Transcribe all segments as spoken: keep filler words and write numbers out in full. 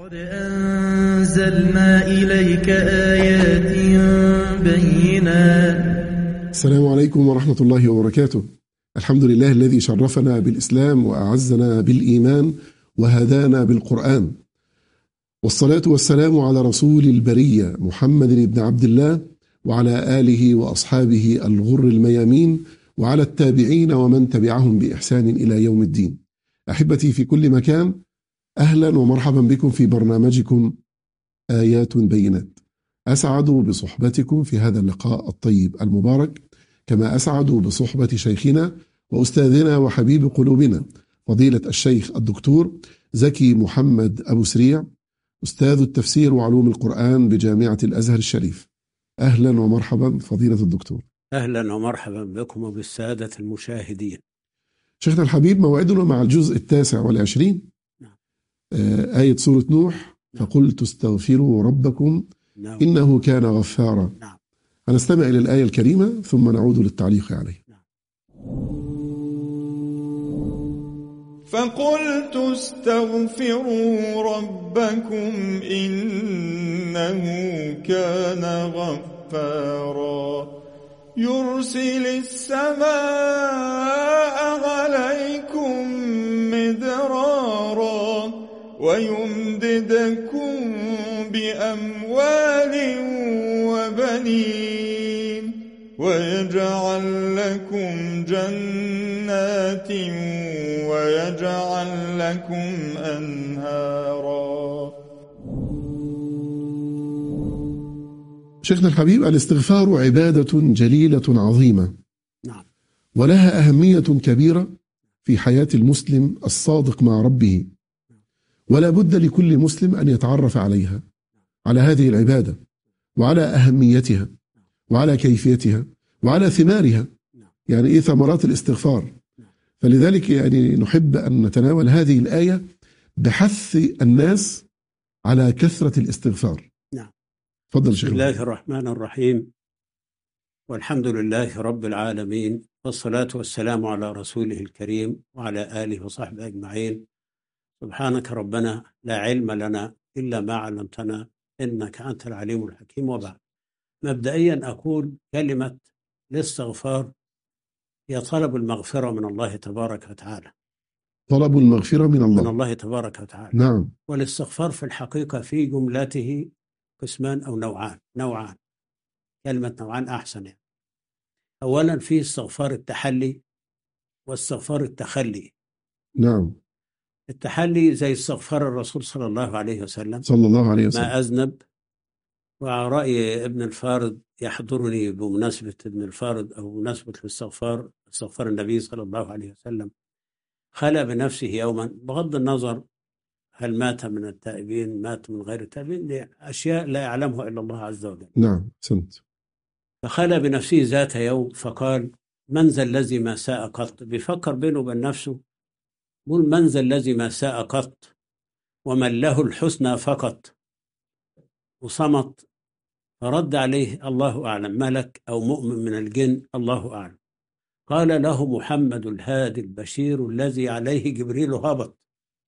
قد أنزلنا إليك آيات بينات. السلام عليكم ورحمة الله وبركاته. الحمد لله الذي شرفنا بالإسلام وأعزنا بالإيمان وهدانا بالقرآن، والصلاة والسلام على رسول البرية محمد بن عبد الله وعلى آله وأصحابه الغر الميامين وعلى التابعين ومن تبعهم بإحسان إلى يوم الدين. أحبتي في كل مكان، أهلا ومرحبا بكم في برنامجكم آيات بينات. أسعد بصحبتكم في هذا اللقاء الطيب المبارك، كما أسعد بصحبة شيخنا وأستاذنا وحبيب قلوبنا فضيلة الشيخ الدكتور زكي محمد أبو سريع، أستاذ التفسير وعلوم القرآن بجامعة الأزهر الشريف. أهلا ومرحبا فضيلة الدكتور. أهلا ومرحبا بكم وبالسادة المشاهدين. شيخنا الحبيب، موعدنا مع الجزء التاسع والعشرين، آه آية سورة نوح. نعم. فقلت استغفروا ربكم. نعم. إنه كان غفارا. نعم. هنستمع إلى الآية الكريمة ثم نعود للتعليق عليه. نعم. فقلت استغفروا ربكم إنه كان غفارا يرسل السماء عليكم مدرارا ويمددكم بأموال وبنين ويجعل لكم جنات ويجعل لكم أنهارا. شيخنا الحبيب، الاستغفار عبادة جليلة عظيمة. نعم. ولها أهمية كبيرة في حياة المسلم الصادق مع ربه، ولا بد لكل مسلم أن يتعرف عليها، على هذه العبادة وعلى أهميتها وعلى كيفيتها وعلى ثمارها. يعني إيه ثمرات الاستغفار؟ فلذلك يعني نحب أن نتناول هذه الآية بحث الناس على كثرة الاستغفار. نعم. تفضل شيخ. بسم الله الرحمن الرحيم، والحمد لله رب العالمين، والصلاة والسلام على رسوله الكريم وعلى آله وصحبه أجمعين. سبحانك ربنا لا علم لنا إلا ما علمتنا إنك أنت العليم الحكيم. وبعد، مبدئيا أقول كلمة الاستغفار هي طلب المغفرة من الله تبارك وتعالى. طلب المغفرة من الله من الله تبارك وتعالى. نعم. والاستغفار في الحقيقة في جملته قسمان أو نوعان نوعان كلمة نوعان أحسن يعني. أولا في استغفار التحلي واستغفار التخلي. نعم. التحلي زي استغفار الرسول صلى الله عليه وسلم صلى الله عليه وسلم ما أذنب. وعلى رأي ابن الفارض يحضرني بمناسبة ابن الفارض أو بمناسبة الاستغفار استغفار النبي صلى الله عليه وسلم، خلى بنفسه يوما، بغض النظر هل مات من التائبين مات من غير التائبين، لأشياء لا يعلمها إلا الله عز وجل. نعم سنت. فخلى بنفسه ذات يوم فقال: من ذا الذي ما ساء قط؟ بيفكر بينه وبين نفسه، قل من ذا الذي ما ساء قط ومن له الحسنى فقط. وصمت. فرد عليه: الله أعلم، ملك أو مؤمن من الجن، الله أعلم. قال له: محمد الهادي البشير الذي عليه جبريل هبط.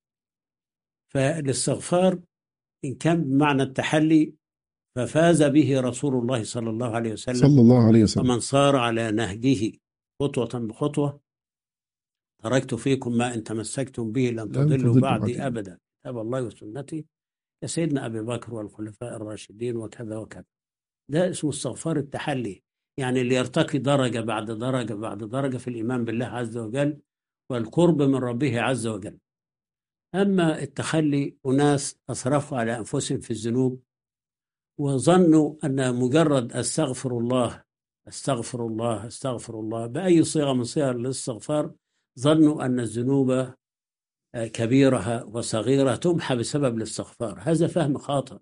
فالاستغفار إن كان بمعنى التحلي ففاز به رسول الله صلى الله عليه وسلم صلى الله عليه وسلم. ومن صار على نهجه خطوة بخطوة. تركت فيكم ما إن تمسكتم به لن تضلوا بعدي أبدا، كتاب الله وسنتي، يا سيدنا أبي بكر والخلفاء الراشدين وكذا وكذا. ده اسمه استغفار التحلي، يعني اللي يرتقي درجة بعد درجة بعد درجة في الإيمان بالله عز وجل والقرب من ربه عز وجل. أما التخلي، أناس أسرفوا على أنفسهم في الذنوب وظنوا أن مجرد أستغفر الله أستغفر الله أستغفر الله بأي صيغة من صيغ الاستغفار، ظنوا أن الذنوب كبيرة وصغيرة تمحى بسبب الاستغفار. هذا فهم خاطئ.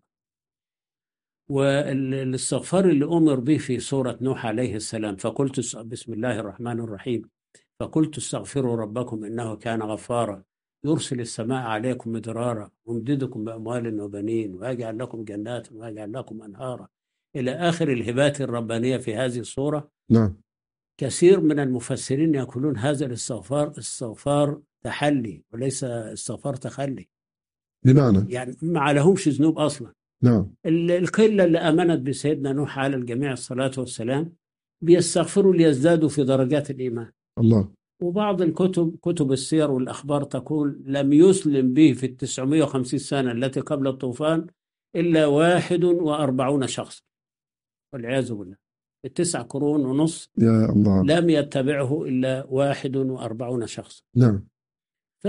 والاستغفار اللي أمر به في سورة نوح عليه السلام، فقلت بسم الله الرحمن الرحيم فقلت استغفروا ربكم إنه كان غفارا يرسل السماء عليكم مدرارا ويمددكم بأموال وبنين ويجعل لكم جنات ويجعل لكم أنهارا إلى آخر الهبات الربانية في هذه السورة. نعم. كثير من المفسرين يقولون هذا الاستغفار استغفار تحلي وليس استغفار تخلي. بمعنى يعني ما لهمش ذنوب أصلا. نعم ال- القلة اللي آمنت بسيدنا نوح على الجميع الصلاة والسلام بيستغفروا ليزدادوا في درجات الإيمان. الله. وبعض الكتب كتب السير والأخبار تقول لم يسلم به في التسعمائة وخمسين سنة التي قبل الطوفان إلا واحد وأربعون شخص، والعياذ بالله. التسع قرون ونص يا الله. لم يتبعه إلا واحد وأربعون شخص. نعم. ف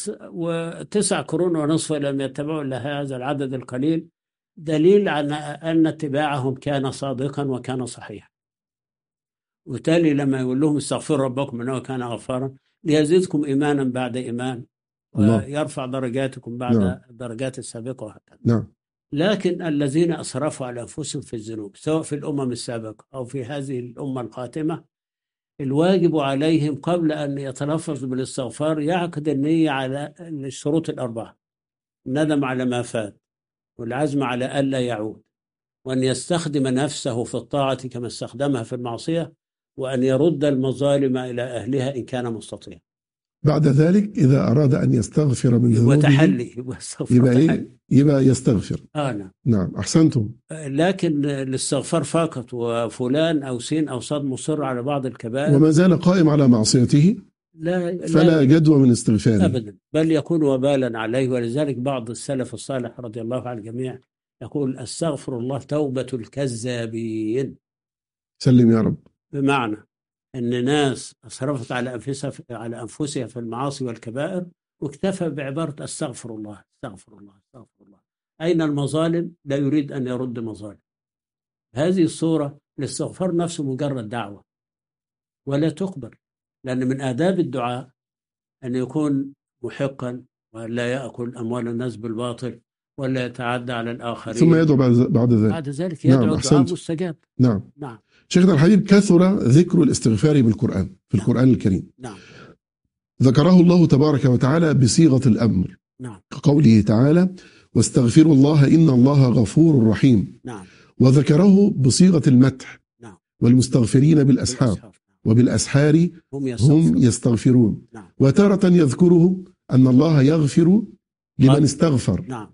وتسع قرون ونصف لم يتبعوا إلا هذا العدد القليل، دليل على أن اتباعهم كان صادقا وكان صحيحا. وبالتالي لما يقول لهم استغفروا ربكم إنه كان غفارا ليزيدكم إيمانا بعد إيمان ويرفع درجاتكم بعد نعم. الدرجات السابقة وهكذا. نعم. لكن الذين أسرفوا على أنفسهم في الذنوب سواء في الأمم السابقة أو في هذه الأمة القاتمة، الواجب عليهم قبل أن يتلفظ بالاستغفار يعقد النية على الشروط الأربعة: الندم على ما فات، والعزم على ألا يعود، وأن يستخدم نفسه في الطاعة كما استخدمها في المعصية، وأن يرد المظالم إلى أهلها إن كان مستطيع. بعد ذلك إذا أراد أن يستغفر من ذنوبه وتحلي يبقى إيه؟ يبقى يستغفر. آه نعم. نعم أحسنتم. لكن الاستغفار فقط وفلان أو سين أو صاد مصر على بعض الكبائر وما زال قائم على معصيته لا فلا جدوى من استغفاره أبدا، بل يكون وبالا عليه. ولذلك بعض السلف الصالح رضي الله عن الجميع يقول استغفر الله توبة الكذابين. سلم يا رب. بمعنى أن ناس أسرفت على أنفسها على أنفسها في المعاصي والكبائر واكتفى بعبارة استغفر الله استغفر الله استغفر الله. أين المظالم؟ لا يريد أن يرد مظالم. هذه الصورة الاستغفار نفسه مجرد دعوة ولا تقبل، لأن من آداب الدعاء أن يكون محقا ولا يأكل أموال الناس بالباطل ولا يتعدى على الآخرين، ثم يدعو بعد ذلك. بعد ذلك يدعو نعم. دعاء مستجاب. نعم. نعم. شيخنا الحبيب، كثر ذكر الاستغفار بالقرآن في نعم. القرآن الكريم. نعم. ذكره الله تبارك وتعالى بصيغة الأمر. نعم. كقوله تعالى واستغفروا الله إن الله غفور رحيم. نعم. وذكره بصيغة المدح. نعم. والمستغفرين بالأسحار. بالأسحار. وبالأسحار هم يستغفرون, هم يستغفرون. نعم. وتارة يذكره أن الله يغفر لمن استغفر. نعم.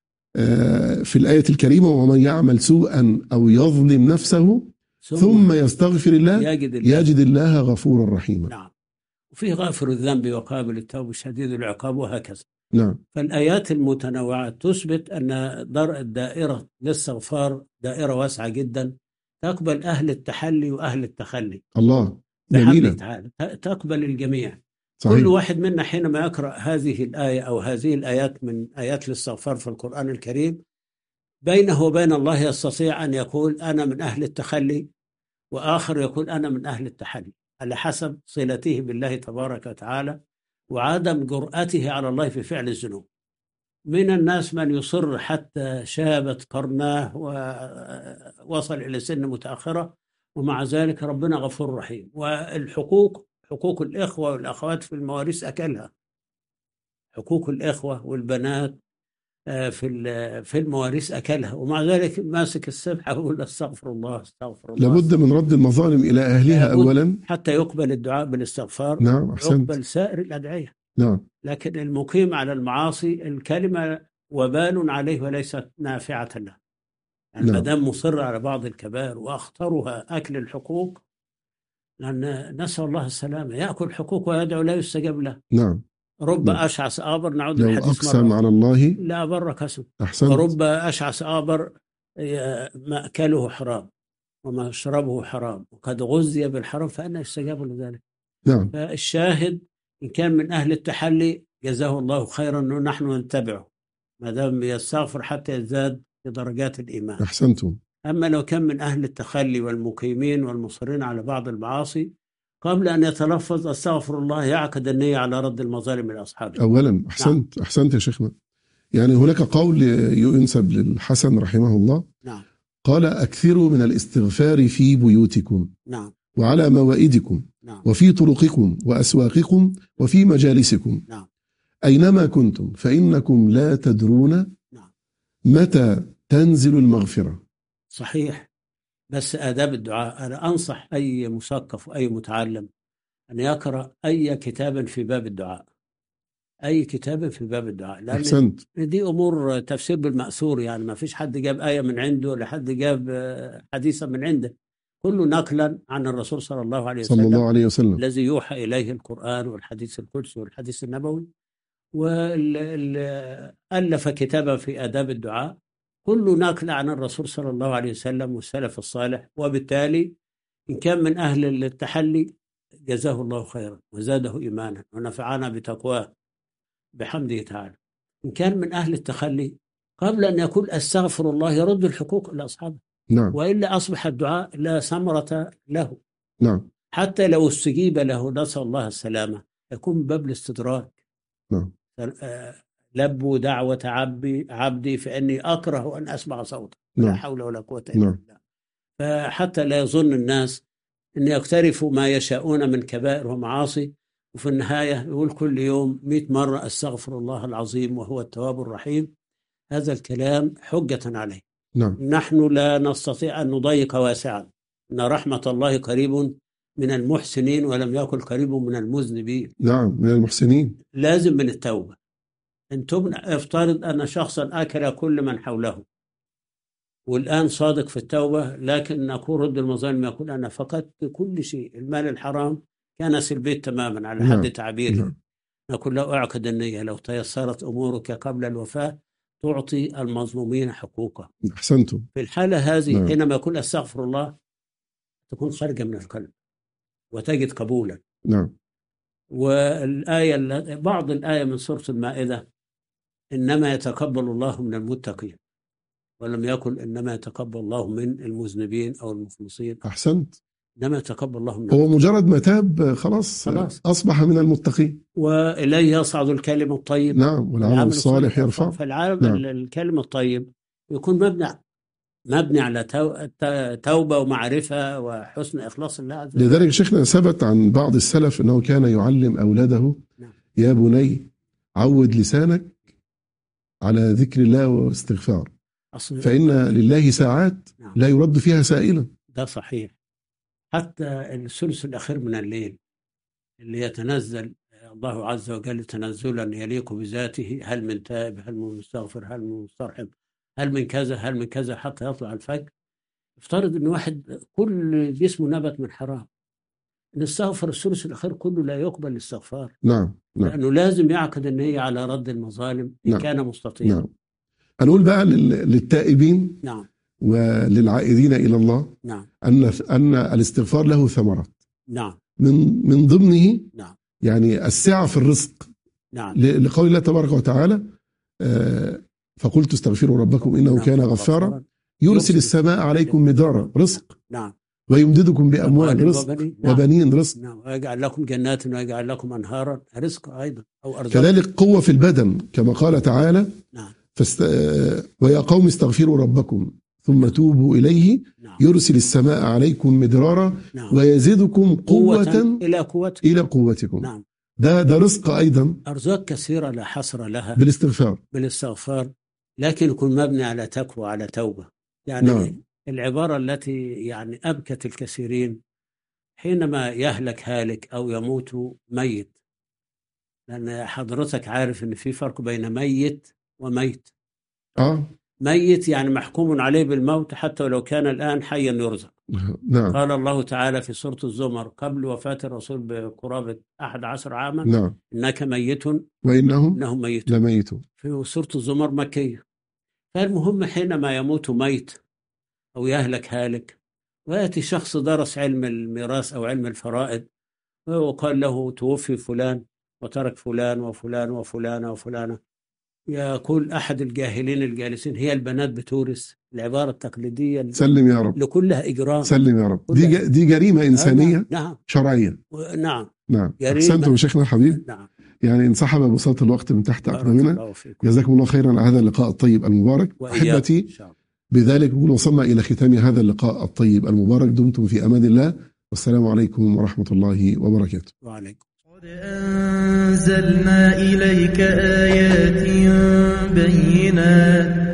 آه في الآية الكريمة ومن يعمل سوءا أو يظلم نفسه ثم, ثم يستغفر الله يجد الله, يجد الله غفورا رحيما. نعم. وفي غافر الذنب وقابل التوب شديد العقاب وهكذا. نعم. فالآيات المتنوعة تثبت أن الدائرة للاستغفار دائرة واسعة جدا، تقبل أهل التحلي وأهل التخلي. الله جميلة. تقبل الجميع. صحيح. كل واحد منا حينما يقرأ هذه الآية أو هذه الآيات من آيات الاستغفار في القرآن الكريم بينه وبين الله يستطيع أن يقول أنا من أهل التخلي، وآخر يقول أنا من أهل التحلي، على حسب صلته بالله تبارك وتعالى وعدم جرأته على الله في فعل الذنوب. من الناس من يصر حتى شابت قرناه ووصل إلى سن متأخرة ومع ذلك ربنا غفور رحيم. والحقوق حقوق الإخوة والأخوات في المواريث أكلها، حقوق الإخوة والبنات في في المواريث أكلها، ومع ذلك ماسك السبحة ويقول استغفر الله استغفر الله. لابد من رد المظالم إلى أهلها أولا حتى يقبل الدعاء بالاستغفار. نعم أحسنت. يقبل سائر الأدعية. نعم. لكن المقيم على المعاصي الكلمة وبال عليه وليست نافعة له. يعني نعم. ما دام مصر على بعض الكبائر وأخطرها أكل الحقوق، لأن نسأل الله السلامة، يأكل حقوق ويدعو لا يستجاب له. نعم. رب نعم. أشعث آبر، نعود لو الحديث أقسم مرة. على الله لا بر كسب. أحسنت. ورب أشعث آبر مأكله حرام ومشربه حرام وقد غذي بالحرام فأنا يستجاب لذلك. نعم. فالشاهد إن كان من أهل التحلي جزاه الله خيرا نحن نتبعه ما دام يستغفر حتى يزداد في درجات الإيمان. أحسنتم. أما لو كان من أهل التخلي والمقيمين والمصرين على بعض المعاصي قبل أن يتلفظ استغفر الله يعقد النية على رد المظالم لأصحابه. أولا أحسنت. نعم. أحسنت يا شيخنا. يعني هناك قول ينسب للحسن رحمه الله. نعم. قال أكثروا من الاستغفار في بيوتكم. نعم. وعلى موائدكم. نعم. وفي طرقكم وأسواقكم وفي مجالسكم. نعم. أينما كنتم فإنكم لا تدرون نعم. متى تنزل المغفرة. صحيح. بس آداب الدعاء أنا أنصح أي مثقف وأي متعلم أن يقرأ أي كتاب في باب الدعاء، أي كتاب في باب الدعاء، لأن أحسنت. دي أمور تفسير بالمأثور، يعني ما فيش حد جاب آية من عنده ولا حد جاب حديثا من عنده، كله نقلا عن الرسول صلى الله عليه وسلم صلى الله عليه وسلم الذي يوحى إليه القرآن والحديث القدسي والحديث النبوي، وألف كتابا في آداب الدعاء، كله نقل عن الرسول صلى الله عليه وسلم والسلف الصالح. وبالتالي إن كان من أهل التحلي جزاه الله خيرا وزاده إيمانا ونفعنا بتقواه بحمده تعالى. إن كان من أهل التخلي قبل أن يقول أستغفر الله يرد الحقوق إلى أصحابه، نعم. وإلا أصبح الدعاء لا ثمرة له. نعم. حتى لو استجيب له نسأل الله السلامة يكون باب الاستدراك. نعم. لبوا دعوة عبدي عبدي فإني أكره أن أسمع صوته. لا نعم. حول ولا قوة إلا نعم. بالله. فحتى لا يظن الناس أن يقترفوا ما يشاءون من كبائر ومعاصي، وفي النهاية يقول كل يوم مئة مرة أستغفر الله العظيم وهو التواب الرحيم. هذا الكلام حجة عليه. نعم. نحن لا نستطيع أن نضيق واسعا، إن رحمة الله قريب من المحسنين ولم يكن قريب من المذنبين. نعم، من المحسنين. لازم من التوبة. أن تبنى، افترض أن شخصا أكل كل من حوله والآن صادق في التوبة، لكن نقول رد المظالم يقول أنا فقدت كل شيء، المال الحرام كان سلبي تماما على حد نعم. تعبيره. نعم. نقول له اعقد النية، لو تيسرت أمورك قبل الوفاة تعطي المظلومين حقوقه. أحسنتم. في الحالة هذه نعم. حينما يقول أستغفر الله تكون خارجة من القلب وتجد قبولا. نعم. والآية بعض الآية من سورة المائدة إنما يتقبل الله من المتقين، ولم يكن إنما يتقبل الله من المذنبين أو المخلصين. أحسنت. إنما يتقبل الله من هو مجرد ما تاب خلاص, خلاص أصبح من المتقين. وإليه يصعد الكلم الطيب. نعم. والعمل الصالح يرفع. فالعالم نعم. الكلم الطيب يكون مبني مبني على توبة ومعرفة وحسن إخلاص الله عز وجل. لذلك شيخنا ثبت عن بعض السلف أنه كان يعلم أولاده نعم. يا بني عود لسانك على ذكر الله واستغفار، فإن لله ساعات نعم. لا يرد فيها سائلا. ده صحيح. حتى الثلث الأخير من الليل اللي يتنزل الله عز وجل تنزلا يليق بذاته، هل من تائب، هل من مستغفر، هل من مسترحم، هل من كذا، هل من كذا، حتى يطلع الفجر. افترض ان واحد كل جسمه نبت من حرام، نستغفر الثلث الاخير كله لا يقبل الاستغفار. نعم. نعم. لانه لازم يعقد النية على رد المظالم ان نعم. كان مستطيعا. نعم. هنقول بقى للتائبين نعم. وللعائدين الى الله نعم. ان ان الاستغفار له ثمرات. نعم. من من ضمنه نعم. يعني السعة في الرزق. نعم. لقول الله تبارك وتعالى آه فقلت استغفروا ربكم إنه نعم. كان غفارا يرسل السماء عليكم مدرارا رزق. نعم. ويمددكم بأموال رزق نعم. وبنين رزق. نعم. ويجعل لكم جنات ويجعل لكم أنهارا رزق أيضا أو أرزاق. كذلك قوة في البدن كما قال تعالى نعم. فست... ويا قوم استغفروا ربكم ثم توبوا إليه نعم. يرسل السماء عليكم مدرارا نعم. ويزيدكم قوة, قوة إلى قوتكم. إلى قوتكم. نعم. ده ده رزق أيضا. أرزاق كثيرة لا حصر لها بالاستغفار. بالاستغفار، لكن يكون مبني على تقوى على توبة. يعني نعم. العبارة التي يعني أبكت الكثيرين حينما يهلك هالك أو يموت ميت، لأن حضرتك عارف أن في فرق بين ميت وميت. آه. ميت يعني محكوم عليه بالموت حتى ولو كان الآن حيا يرزق. نعم. قال الله تعالى في سورة الزمر قبل وفاة الرسول بقرابة أحد عشر عاما نعم. إنك ميت وإنهم إنهم ميت لميتون. في سورة الزمر مكية. فالمهم حينما يموت ميت أو يهلك هالك ويأتي شخص درس علم الميراث أو علم الفرائض وقال له توفي فلان وترك فلان وفلان وفلان وفلانة، يقول أحد الجاهلين الجالسين هي البنات بتورث؟ العبارة التقليدية سلم يا رب لكلها إجرام. سلم يا رب. دي دي جريمة إنسانية. آه نعم. شرعية. نعم. نعم. أحسنتم شيخنا الحبيب. نعم. يعني انسحب بساط الوقت من تحت أقدامنا. جزاكم الله خيرا على هذا اللقاء الطيب المبارك. أحبتي بذلك نقول وصلنا إلى ختام هذا اللقاء الطيب المبارك. دمتم في أمان الله والسلام عليكم ورحمة الله وبركاته. وعليكم. قد أنزلنا إليك آيات بينات